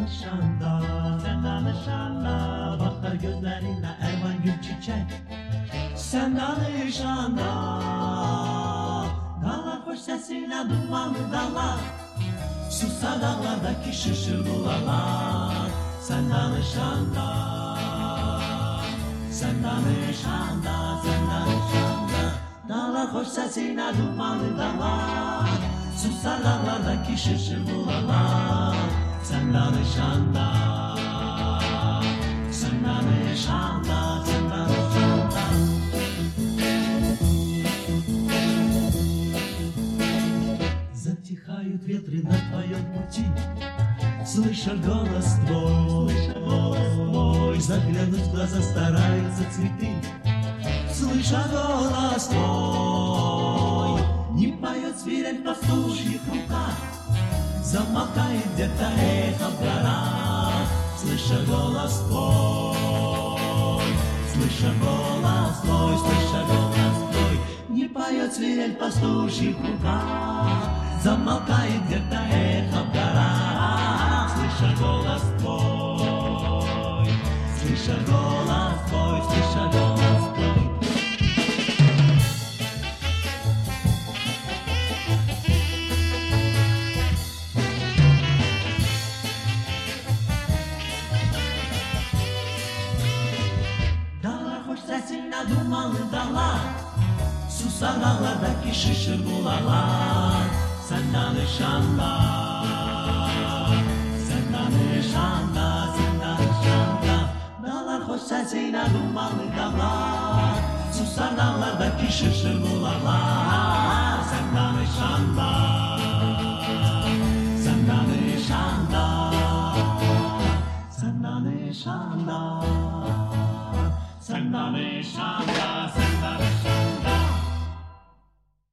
danışanda, sen danışanda, bakar gözlerinle elvan gül çiçek. Sen danışanda, dağlar hoş sesiyle dumanlı dağlar, susar dağlardaki şışır bulalar. Sen danışanda, sen danışanda, sen danışanda, dağlar hoş sesiyle dumanlı dağlar, susar dağlardaki şışır bulalar. Sen danışanda, sen danışanda, sen danışanda. Затихают ветры на твоем пути, слыша голос твой, заглянуть в глаза стараются цветы, слыша голос твой, не поет свирель в пастушьих руках, замолкает где-то эхо в горах, слыша голос твой, слыша голос твой, слыша голос твой, не поет свирель в пастушьих руках, замолкает где-то эхо в горах, слыша голос твой, слыша голос твой, слыша голос твой. Dağlar hoş sesinle dumanlı dağlar, susar dağlardaki şışır bulalar. Sen danışanda, sen danışanda, sen danışanda, dağlar hoş sesiyle dumanlı dağlar, susar dağlardaki şışır bulalar. Sen danışanda, sen danışanda, sen danışanda, sen danışanda, sen danışanda.